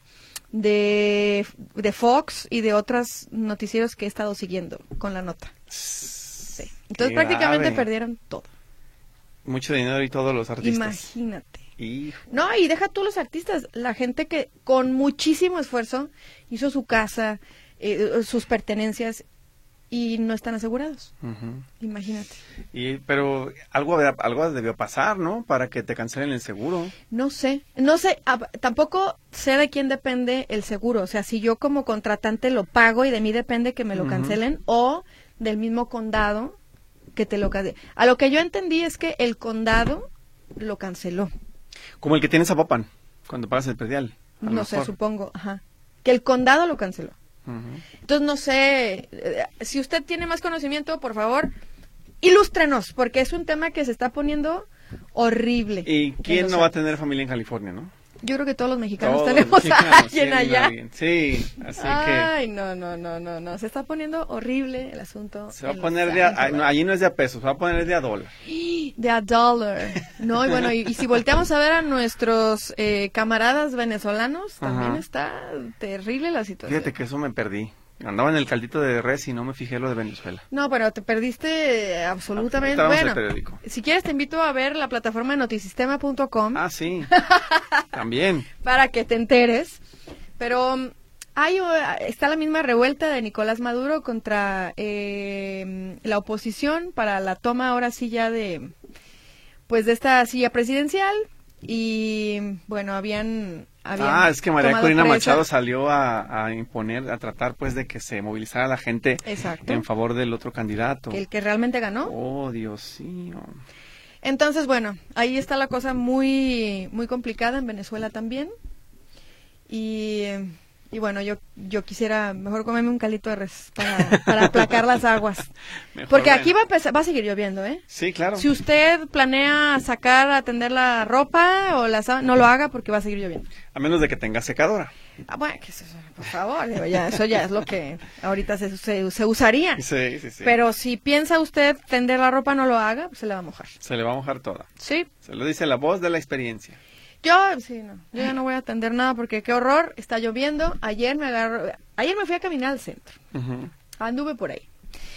de, de Fox y de otros noticieros que he estado siguiendo con la nota. Sí. Entonces Qué prácticamente grave. perdieron todo. Mucho dinero y todos los artistas. Imagínate. Hijo. No, y deja tú los artistas, la gente que con muchísimo esfuerzo hizo su casa, eh, sus pertenencias y no están asegurados. Ujú. Imagínate. Y, pero algo, algo debió pasar, ¿no? Para que te cancelen el seguro. No sé, no sé, a- tampoco sé de quién depende el seguro. O sea, si yo como contratante lo pago y de mí depende que me lo Ujú. cancelen o del mismo condado que te lo cancele. A lo que yo entendí es que el condado lo canceló. Como el que tiene Zapopan, cuando pagas el predial. a lo No sé, mejor. supongo, ajá. Que el condado lo canceló. Ujú. Entonces, no sé, eh, si usted tiene más conocimiento, por favor, ilústrenos, porque es un tema que se está poniendo horrible. ¿Y en quién los no va a altos. tener familia en California, no? Yo creo que todos los mexicanos Todos los tenemos mexicanos a alguien tienen a allá. alguien. Sí, así Ay, no, no, no, no, no, se está poniendo horrible el asunto. que se va a en poner Los de a, Ángeles. ay, no, allí no es de a pesos, se va a poner de a dólar. De a dollar. No, y bueno, y, y si volteamos a ver a nuestros eh, camaradas venezolanos, también Ajá. está terrible la situación. Fíjate que eso me perdí. Andaba en el caldito de res y no me fijé lo de Venezuela. No, pero te perdiste eh, absolutamente. Ahorita vamos Bueno, al periódico. si quieres te invito a ver la plataforma de notisistema punto com Ah, sí. También. para que te enteres. Pero um, hay, uh, está la misma revuelta de Nicolás Maduro contra eh, la oposición para la toma ahora sí ya de, pues de esta silla presidencial. Y bueno, habían... habían Ah, es que María tomado Corina presa- Machado salió a, a imponer, a tratar pues de que se movilizara la gente Exacto. en favor del otro candidato. Que el que realmente ganó. Oh, Dios mío. Entonces, bueno, ahí está la cosa muy muy complicada en Venezuela también. Y, y bueno, yo yo quisiera mejor comerme un calito de res para, para aplacar las aguas. Mejor Porque ven. aquí va a, empezar- va a seguir lloviendo, ¿eh? Sí, claro. Si usted planea sacar a tender la ropa o la sá- no lo haga porque va a seguir lloviendo. A menos de que tenga secadora. Ah, bueno, que eso, por favor, digo, ya, eso ya es lo que ahorita se, se, se usaría. Sí, sí, sí. Pero si piensa usted tender la ropa, no lo haga, pues se le va a mojar. Se le va a mojar toda. Sí, Se lo dice la voz de la experiencia. yo, sí, no, yo ya no voy a atender nada porque qué horror, está lloviendo. Ayer me agarró, ayer me fui a caminar al centro, Ujú. anduve por ahí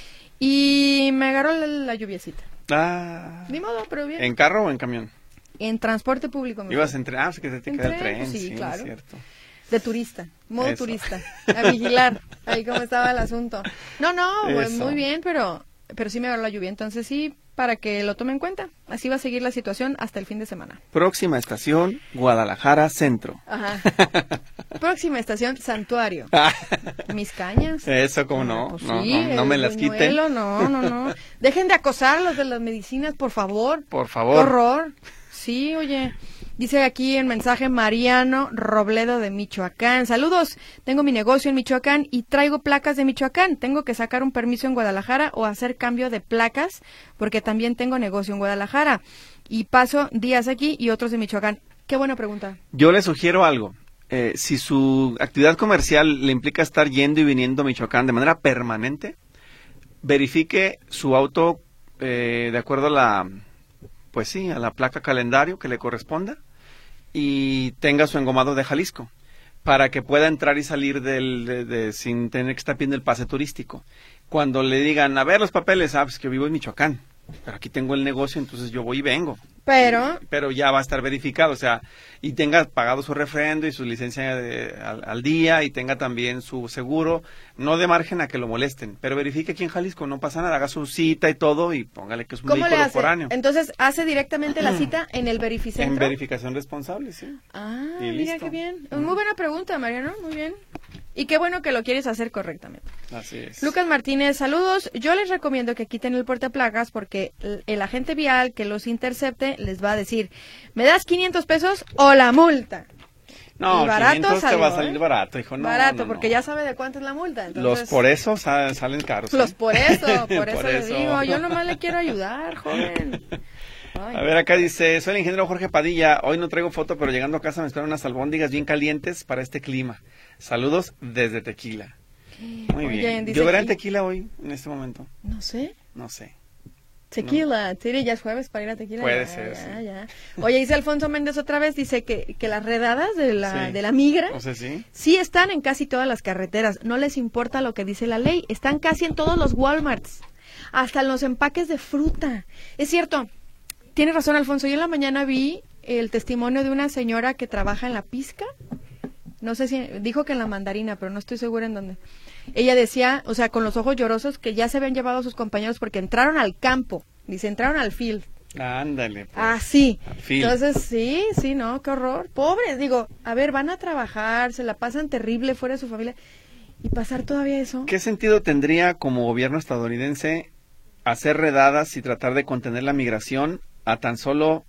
y me agarró la, la lluviecita. Ah. Ni modo, pero bien. ¿En carro o en camión? En transporte público me Ibas fui. en tren. Ah, sí que te, te En queda el tren, tren. sí, Sí, claro. es cierto. De turista, modo Eso. turista, a vigilar ahí cómo estaba el asunto. No, no, pues, Eso. muy bien, pero pero sí me agarró la lluvia, entonces sí, para que lo tome en cuenta. Así va a seguir la situación hasta el fin de semana. Próxima estación, Guadalajara Centro. Ajá. Próxima estación, Santuario. Mis cañas. Eso, ¿cómo no? Pues no, sí, no, no me el las quiten. buñuelo, no, no, no. Dejen de acosar a los de las medicinas, por favor. Por Qué favor. horror. Sí, oye. Dice aquí en mensaje Mariano Robledo de Michoacán. Saludos, tengo mi negocio en Michoacán y traigo placas de Michoacán. Tengo que sacar un permiso en Guadalajara o hacer cambio de placas porque también tengo negocio en Guadalajara. Y paso días aquí y otros de Michoacán. Qué buena pregunta. Yo le sugiero algo. Eh, si su actividad comercial le implica estar yendo y viniendo a Michoacán de manera permanente, verifique su auto eh, de acuerdo a la, pues sí, a la placa calendario que le corresponda y tenga su engomado de Jalisco para que pueda entrar y salir del, de, de- sin tener que estar pidiendo el pase turístico. Cuando le digan, a ver los papeles, ah, pues que vivo en Michoacán, pero aquí tengo el negocio, entonces yo voy y vengo. Pero, Pero ya va a estar verificado, o sea, y tenga pagado su refrendo y su licencia de- al, al día y tenga también su seguro, no de margen a que lo molesten, pero verifique aquí en Jalisco, no pasa nada, haga su cita y todo y póngale que es un ¿cómo le vehículo hace? foráneo. Entonces, ¿hace directamente la cita en el En verificentro? verificación responsable, sí. Ah, Y mira listo. qué bien. Muy buena pregunta, Mariano, muy bien. Y qué bueno que lo quieres hacer correctamente. Así es. Lucas Martínez, saludos. Yo les recomiendo que quiten el portaplagas porque el, el agente vial que los intercepte les va a decir, ¿me das quinientos pesos o la multa? no, y barato quinientos te salió, va a salir ¿eh? barato, hijo, no. Barato, no, no. porque ya sabe de cuánto es la multa. Los Entonces, por eso sa- salen caros. ¿eh? Los por eso, por eso Por les eso. digo. Yo nomás le quiero ayudar, joven. Ay. A ver, acá dice, soy el ingeniero Jorge Padilla, hoy no traigo foto, pero llegando a casa me esperan unas albóndigas bien calientes para este clima. Saludos desde Tequila. Muy Oye, bien. dice ¿Lloverá en aquí- Tequila hoy, en este momento? No sé. No sé. Tequila, Tiri, ya es jueves para ir a Tequila. Puede ya, ser, ya, sí. ya. Oye, dice Alfonso Méndez otra vez, dice que, que las redadas de la, Sí. de la migra O sea, sí. sí están en casi todas las carreteras. No les importa lo que dice la ley. Están casi en todos los Walmarts. hasta en los empaques de fruta. Es cierto, tienes razón, Alfonso, yo en la mañana vi el testimonio de una señora que trabaja en la pizca, no sé si, dijo que en la mandarina, pero no estoy segura en dónde. Ella decía, o sea, con los ojos llorosos, que ya se habían llevado a sus compañeros porque entraron al campo, dice, entraron al field. Ándale. Pues. Ah, sí. Field. Entonces, sí, sí, no, qué horror. Pobres, digo, a ver, van a trabajar, se la pasan terrible fuera de su familia, y pasar todavía eso. ¿Qué sentido tendría como gobierno estadounidense hacer redadas y tratar de contener la migración a tan solo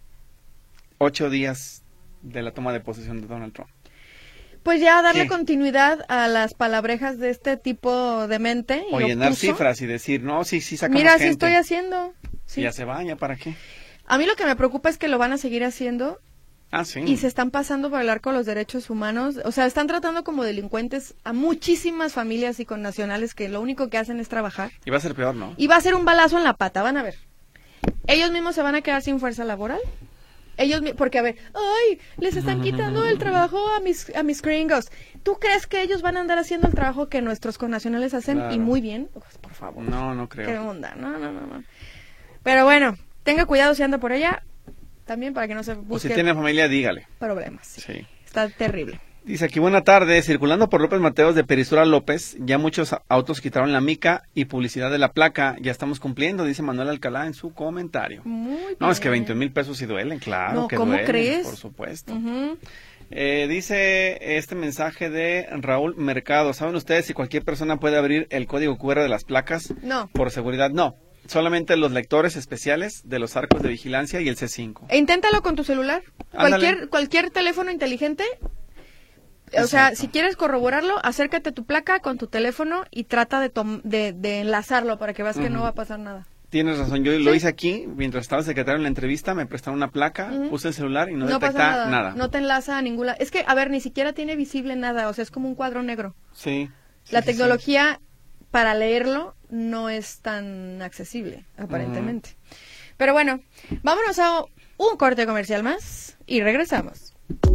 ocho días de la toma de posesión de Donald Trump? Pues ya darle ¿Qué? continuidad a las palabrejas de este tipo de mente. O llenar cifras y decir, no, sí, sí sacamos Mira, gente. sí estoy haciendo. Sí. Y ya se vaya, ¿para qué? A mí lo que me preocupa es que lo van a seguir haciendo. Ah, sí. Y se están pasando por el arco de los derechos humanos. O sea, están tratando como delincuentes a muchísimas familias y connacionales que lo único que hacen es trabajar. Y va a ser peor, ¿no? Y va a ser un balazo en la pata, van a ver. Ellos mismos se van a quedar sin fuerza laboral. Ellos, porque a ver, ay, les están quitando el trabajo a mis a mis gringos. ¿Tú crees que ellos van a andar haciendo el trabajo que nuestros connacionales hacen? Claro. Y muy bien, pues, por favor. No, no creo. ¿Qué onda? No, no, no, no. Pero bueno, tenga cuidado si anda por allá, también para que no se busque O si tiene familia, dígale. problemas. Sí. Sí. Está terrible. Dice aquí, buena tarde, circulando por López Mateos de Perisura López, ya muchos autos quitaron la mica y publicidad de la placa, ya estamos cumpliendo, dice Manuel Alcalá en su comentario. Muy bien. No, es que veinte mil pesos sí duelen, claro No, que ¿cómo duelen, crees? por supuesto. Uh-huh. Eh, dice este mensaje de Raúl Mercado, ¿saben ustedes si cualquier persona puede abrir el código cu erre de las placas? No. Por seguridad, no. Solamente los lectores especiales de los arcos de vigilancia y el ce cinco. E inténtalo con tu celular. Ándale. Cualquier cualquier teléfono inteligente. O Exacto. sea, si quieres corroborarlo, acércate a tu placa con tu teléfono y trata de, tom- de, de enlazarlo para que veas que Ujú. no va a pasar nada. Tienes razón, yo lo Sí. hice aquí, mientras estaba secretario en la entrevista, me prestaron una placa, Ujú. puse el celular y no, No detecta pasa nada. nada. No te enlaza a ninguna. Es que, a ver, ni siquiera tiene visible nada. O sea, es como un cuadro negro. Sí. sí, La sí, tecnología para leerlo no es tan accesible, aparentemente. Pero bueno, vámonos a un corte comercial más y regresamos.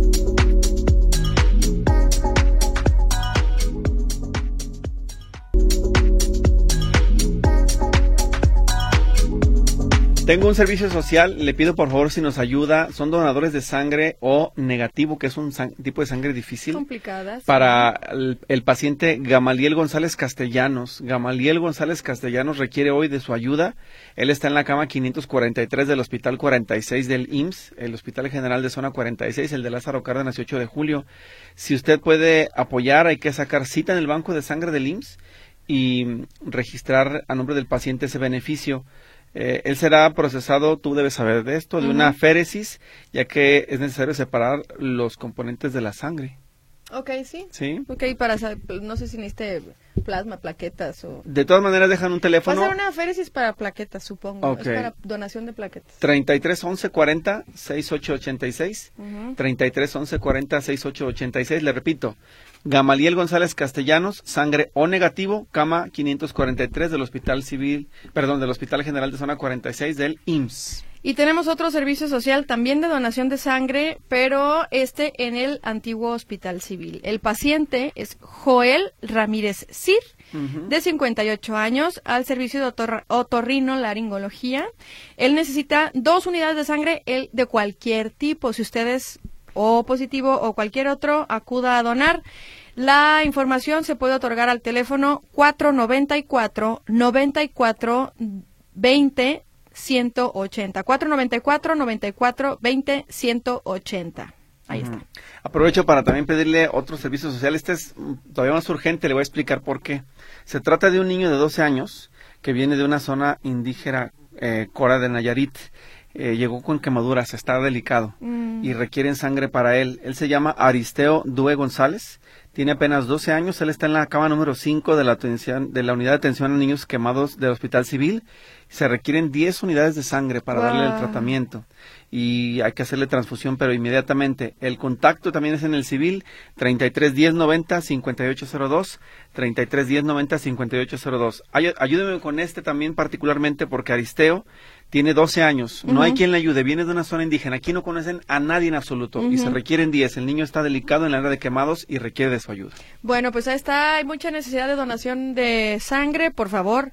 Tengo un servicio social, le pido por favor si nos ayuda, son donadores de sangre o negativo, que es un san- tipo de sangre difícil. Complicadas. Para el, el paciente Gamaliel González Castellanos. Gamaliel González Castellanos requiere hoy de su ayuda. Él está en la cama quinientos cuarenta y tres del Hospital cuarenta y seis del I M S S, el Hospital General de Zona cuarenta y seis, el de Lázaro Cárdenas, ocho de julio. Si usted puede apoyar, hay que sacar cita en el banco de sangre del I M S S y registrar a nombre del paciente ese beneficio. Eh, él será procesado, tú debes saber de esto, de Ujú. una féresis, ya que es necesario separar los componentes de la sangre. Ok, sí. ¿Sí? Ok, para, sa- no sé si necesite plasma, plaquetas o... De todas maneras, dejan un Va a teléfono ser una féresis para plaquetas, supongo. Ok. Es para donación de plaquetas. treinta y tres once cuarenta sesenta y ocho ochenta y seis. Ujú. treinta y tres once cuarenta sesenta y ocho ochenta y seis. Le repito, Gamaliel González Castellanos, sangre O negativo, cama quinientos cuarenta y tres del Hospital Civil, perdón, del Hospital General de Zona cuarenta y seis del I M S S. Y tenemos otro servicio social también de donación de sangre, pero este en el antiguo Hospital Civil. El paciente es Joel Ramírez Cir, Ujú. de cincuenta y ocho años, al servicio de otor- otorrinolaringología. Él necesita dos unidades de sangre, él de cualquier tipo. Si usted es O positivo o cualquier otro, acuda a donar. La información se puede otorgar al teléfono cuatro noventa y cuatro, noventa y cuatro, veinte, ciento ochenta. cuatro noventa y cuatro, noventa y cuatro, veinte, ciento ochenta. Ahí Ujú. está. Aprovecho para también pedirle otro servicio social. Este es mm, todavía más urgente, le voy a explicar por qué. Se trata de un niño de doce años que viene de una zona indígena, eh, Cora de Nayarit. Eh, llegó con quemaduras, está delicado Mm. y requieren sangre para él. Él se llama Aristeo Due González, tiene apenas doce años, él está en la cama número cinco de la, atención, de la unidad de atención a niños quemados del Hospital Civil. Se requieren diez unidades de sangre para Wow. darle el tratamiento y hay que hacerle transfusión, pero inmediatamente. El contacto también es en el civil, treinta y tres diez noventa cincuenta y ocho cero dos, treinta y tres diez noventa cincuenta y ocho cero dos. Ay- ayúdeme con este también particularmente porque Aristeo tiene doce años, no Ujú. hay quien le ayude, viene de una zona indígena, aquí no conocen a nadie en absoluto y se Ujú. requieren diez. El niño está delicado en la área de quemados y requiere de su ayuda. Bueno, pues ahí está, hay mucha necesidad de donación de sangre, por favor.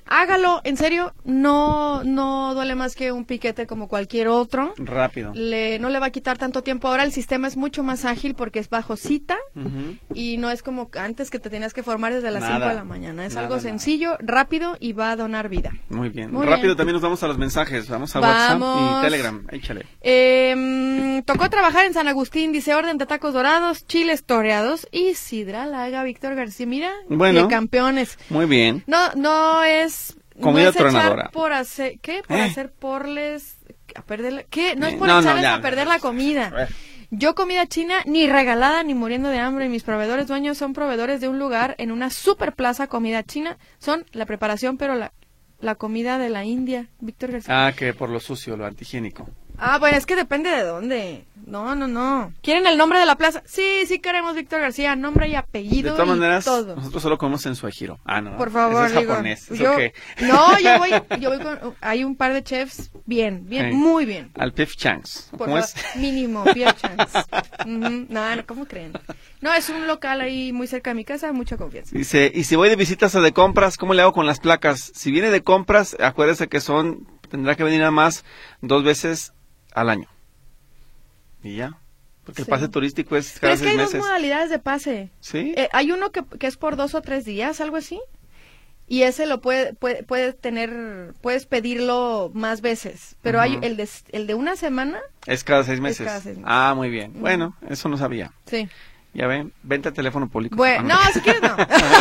Hágalo, en serio, no no duele más que un piquete como cualquier otro. Rápido. Le, no le va a quitar tanto tiempo. Ahora el sistema es mucho más ágil porque es bajo cita Uh-huh. y no es como antes que te tenías que formar desde las Nada. cinco de la mañana. Es Nada, algo nada. sencillo, rápido y va a donar vida. Muy bien. Muy Rápido bien. también nos vamos a los mensajes. Vamos a Vamos. WhatsApp y Telegram. Échale. Eh, tocó trabajar en San Agustín, dice orden de tacos dorados, chiles toreados y sidra laga Víctor García. Mira, Bueno. de campeones. Muy bien. No, no es... Comida no es echar tronadora. por hacer, ¿qué? Por ¿Eh? hacer porles, a perder la, ¿qué? No es Eh, por no, no, echarles ya. a perder la comida. A ver. Yo comida china ni regalada ni muriendo de hambre. Mis proveedores dueños son proveedores de un lugar en una super plaza comida china. Son la preparación, pero la, la comida de la India. Víctor García. Ah, que por lo sucio, lo antihigiénico. Ah, bueno, es que depende de dónde. No, no, no. ¿Quieren el nombre de la plaza? Sí, sí queremos Víctor García, nombre y De apellido todas y maneras, todo. nosotros solo comemos en Suajiro. Ah, no. Por favor, ese es digo, japonés. ¿Eso yo- qué? No, yo voy, yo voy con, hay un par de chefs bien, bien, Sí. muy bien. Al Pif Changs. Por ¿Cómo favor, es? mínimo, Pierre Chance. Ujú. No, no, ¿cómo creen? No, es un local ahí muy cerca de mi casa, mucha confianza. Dice, y si voy de visitas o de compras, ¿cómo le hago con las placas? Si viene de compras, acuérdese que son, tendrá que venir nada más dos veces al año. Y ya. Porque el Sí. pase turístico es Pero cada es que seis hay dos meses. modalidades de pase. ¿Sí? Eh, hay uno que, que es por dos o tres días, algo así. Y ese lo puede, puede, puedes tener, puedes pedirlo más veces. Pero hay Ujú. el de, el de una semana, Es cada seis meses. cada seis meses. Ah, muy bien. Ujú. Bueno, eso no sabía. sí. Ya ven, vente al teléfono público. Bueno, no, Ah, si quieres no.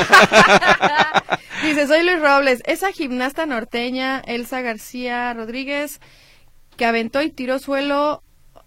Dice, soy Luis Robles. Esa gimnasta norteña, Elsa García Rodríguez, que aventó y tiró suelo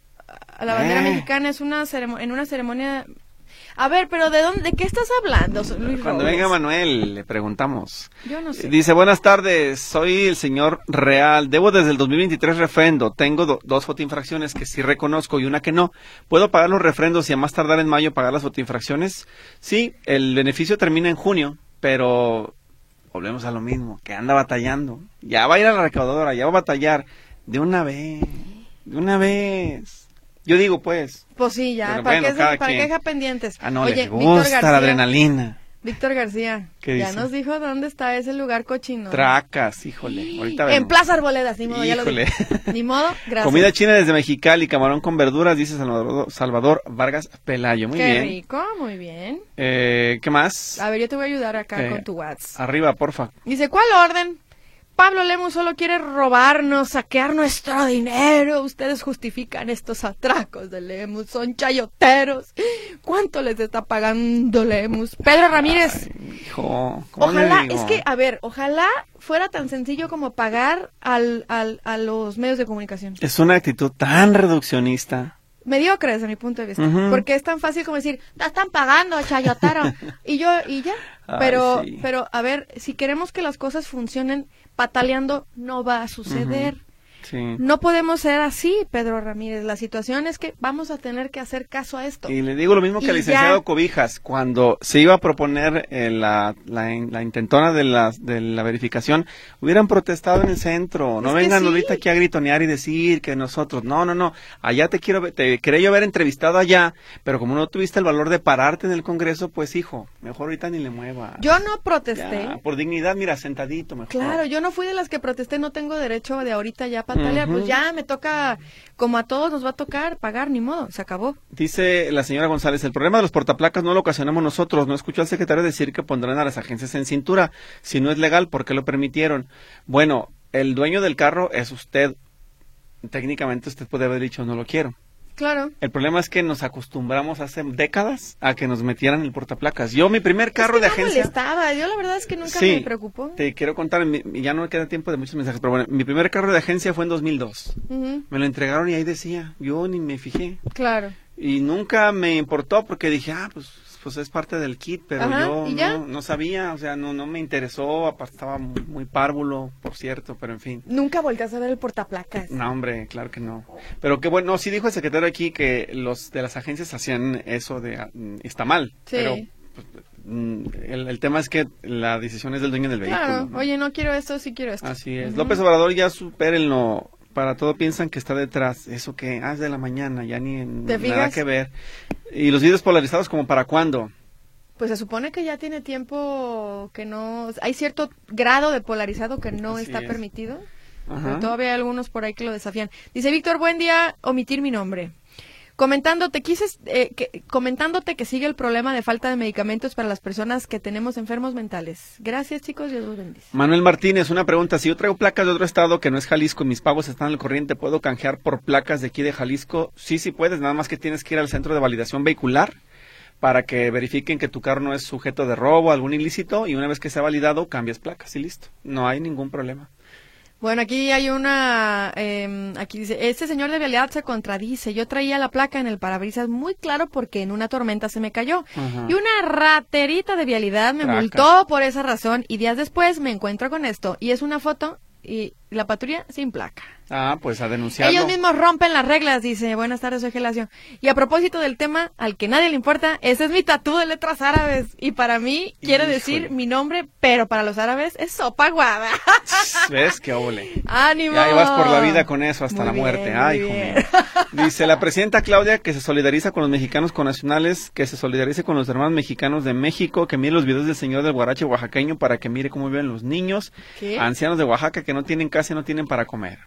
a la bandera Eh. mexicana es una ceremo- en una ceremonia... A ver, pero ¿de dónde, de qué estás hablando, Luis Cuando Robles? venga Manuel, le preguntamos. Yo no sé. Dice, buenas tardes, soy el señor Real. Debo desde el dos mil veintitrés refrendo. Tengo do- dos fotoinfracciones que sí reconozco y una que no. ¿Puedo pagar los refrendos y a más tardar en mayo pagar las fotoinfracciones? Sí, el beneficio termina en junio, pero volvemos a lo mismo, que anda batallando. Ya va a ir a la recaudadora, ya va a batallar. De una vez, de una vez. Yo digo, pues, Pues sí, ya, Pero ¿para bueno, qué, cada se- para quien. qué deja pendientes? ah, no, Oye, les Víctor gusta García, la adrenalina. Víctor García, ¿Qué ya dice? nos dijo dónde está ese lugar cochino. Tracas, híjole, ahorita En vemos. Plaza Arboledas, ni modo, ya lo Híjole. dije. Ni modo, gracias. Comida china desde Mexicali, camarón con verduras, dice Salvador, Salvador Vargas Pelayo. Muy Qué bien. rico, muy bien. Eh, ¿Qué más? A ver, yo te voy a ayudar acá Eh, con tu WhatsApp. Arriba, porfa. Dice, ¿cuál orden? Pablo Lemus solo quiere robarnos, saquear nuestro dinero. Ustedes justifican estos atracos de Lemus, son chayoteros. ¿Cuánto les está pagando Lemus? Pedro Ramírez. Ay, hijo, ¿cómo le Ojalá, digo? es que, a ver, ojalá fuera tan sencillo como pagar al, al, a los medios de comunicación. Es una actitud tan reduccionista. Mediocre desde mi punto de vista. Ujú. Porque es tan fácil como decir, te están pagando, chayotero. y yo, y ya. Ay, Pero, sí. pero, a ver, si queremos que las cosas funcionen pataleando, no va a suceder. Sí. No podemos ser así, Pedro Ramírez. La situación es que vamos a tener que hacer caso a esto. Y le digo lo mismo que Y al licenciado ya. Cobijas, cuando se iba a proponer eh, la, la, la intentona de la, de la verificación, hubieran protestado en el centro, no Es que vengan sí. ahorita aquí a gritonear y decir que nosotros, no, no, no, allá te quiero, ver- te quería yo haber entrevistado allá, pero como no tuviste el valor de pararte en el Congreso, pues hijo, mejor ahorita ni le mueva. Yo no protesté. Ya, por dignidad, mira, sentadito mejor. Claro, yo no fui de las que protesté, no tengo derecho de ahorita ya patalear. Ujú. Pues ya me toca, como a todos nos va a tocar, pagar, ni modo, se acabó. Dice la señora González, el problema de los portaplacas no lo ocasionamos nosotros. No escuchó al secretario decir que pondrán a las agencias en cintura. Si no es legal, ¿por qué lo permitieron? Bueno, el dueño del carro es usted. Técnicamente usted puede haber dicho no lo quiero. Claro. El problema es que nos acostumbramos hace décadas a que nos metieran el portaplacas. Yo, mi primer carro es que de no agencia... molestaba, yo la verdad es que nunca Sí, me preocupó. te quiero contar, mi- ya no me queda tiempo de muchos mensajes, pero bueno, mi primer carro de agencia fue en dos mil dos. Ujú, Me lo entregaron y ahí decía, yo ni me fijé. claro. Y nunca me importó porque dije, ah, pues, pues es parte del kit, pero Ajá, yo ¿y ya? no, no sabía, o sea, no, no me interesó, aparte estaba muy, muy párvulo, por cierto, pero en fin. Nunca volteas a ver el portaplacas. No, hombre, claro que no. Pero qué bueno, no, sí dijo el secretario aquí que los de las agencias hacían eso de, ah, mm, está mal, Sí. pero pues, mm, el, el tema es que la decisión es del dueño del vehículo. Claro, ¿no? oye, no quiero esto, sí quiero esto. Así es. Ujú. López Obrador, ya supérenlo. Para todo piensan que está detrás. Eso que haz de la mañana, ya ni en ¿Te nada fijas? que ver. Y los videos polarizados, ¿como para cuándo? Pues se supone que ya tiene tiempo que no... Hay cierto grado de polarizado que no Así está es. permitido. Ajá. Pero todavía hay algunos por ahí que lo desafían. Dice Víctor, buen día, omitir mi nombre. Comentándote, quise, eh, que, comentándote que sigue el problema de falta de medicamentos para las personas que tenemos enfermos mentales. Gracias, chicos, Dios los bendice. Manuel Martínez, una pregunta. Si yo traigo placas de otro estado que no es Jalisco y mis pagos están al corriente, ¿puedo canjear por placas de aquí de Jalisco? Sí, sí puedes, nada más que tienes que ir al centro de validación vehicular para que verifiquen que tu carro no es sujeto de robo, algún ilícito, y una vez que sea validado, cambias placas y listo. No hay ningún problema. Bueno, aquí hay una, eh, aquí dice, este señor de vialidad se contradice, yo traía la placa en el parabrisas muy claro porque en una tormenta se me cayó. Ajá. Y una raterita de vialidad me Traca. multó por esa razón y días después me encuentro con esto y es una foto y la patrulla sin placa. Ah, pues a denunciarlo. Ellos mismos rompen las reglas, dice, buenas tardes, soy Gelacio. Y a propósito del tema, al que nadie le importa, ese es mi tatú de letras árabes. Y para mí, quiere Híjole. decir mi nombre, pero para los árabes es sopa guada. ¿Ves? Qué óvole. ¡Ánimo! Ya ibas por la vida con eso hasta Muy la bien, muerte. muy Ay, hijo bien. mío. Dice la presidenta Claudia que se solidariza con los mexicanos connacionales, que se solidarice con los hermanos mexicanos de México, que mire los videos del señor del guarache oaxaqueño para que mire cómo viven los niños, ¿Qué? ancianos de Oaxaca que no tienen casa y no tienen para comer.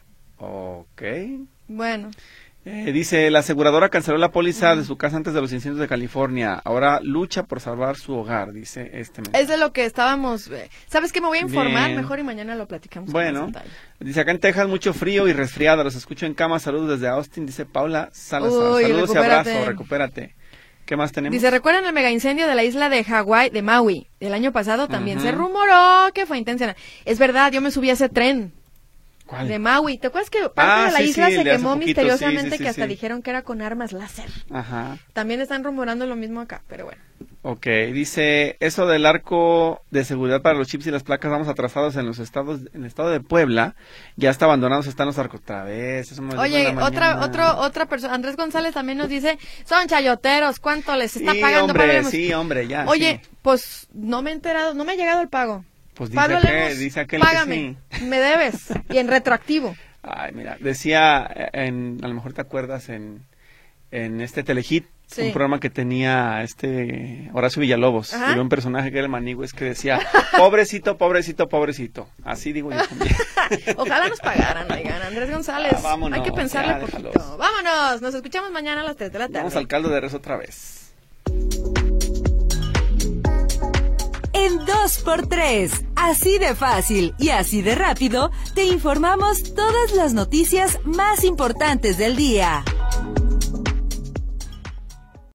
Ok. Bueno, Eh, dice, la aseguradora canceló la póliza de su casa antes de los incendios de California. Ahora lucha por salvar su hogar, dice este mensaje. es de lo que estábamos... eh, ¿Sabes qué? Me voy a informar Bien. mejor y mañana lo platicamos. con Bueno, más detalle. dice acá en Texas mucho frío y resfriada, los escucho en cama, saludos desde Austin, dice Paula Salazar. Uy, Saludos y recupérate. abrazo, recupérate. ¿Qué más tenemos? Dice, ¿recuerdan el mega incendio de la isla de Hawái, de Maui? El año pasado también Ujú. se rumoró que fue intencional. Es verdad, yo me subí a ese tren. ¿Cuál? De Maui. ¿Te acuerdas que parte Ah, de la sí, isla sí, se de hace quemó poquito, misteriosamente sí, sí, sí, que hasta sí. dijeron que era con armas láser? Ajá. También están rumorando lo mismo acá, pero bueno. Ok, dice, eso del arco de seguridad para los chips y las placas, vamos atrasados en los estados, en el estado de Puebla, ya está abandonados están los arcos otra vez. Eso me lo dijo Oye, en la otra, mañana. otro, otra persona, Andrés González también nos dice, son chayoteros, ¿cuánto les está Sí, pagando hombre, Pablo Lemos? sí, hombre, ya. Oye, sí. pues no me he enterado, no me ha llegado el pago. Pues dice Pablo aquel- Lemos, dice aquel que págame, me debes, y en retroactivo. Ay, mira, decía, en, a lo mejor te acuerdas en, en este Telehit, Sí. un programa que tenía este Horacio Villalobos, Ajá. y había un personaje que era el Manigües que decía, pobrecito, pobrecito, pobrecito. Así digo yo también. Ojalá nos pagaran, oigan, Andrés González. Ah, vámonos, hay que pensarle ya, poquito. déjalos. Vámonos, nos escuchamos mañana a las tres de la tarde. Vamos al caldo de res otra vez. En dos por tres, así de fácil y así de rápido, te informamos todas las noticias más importantes del día.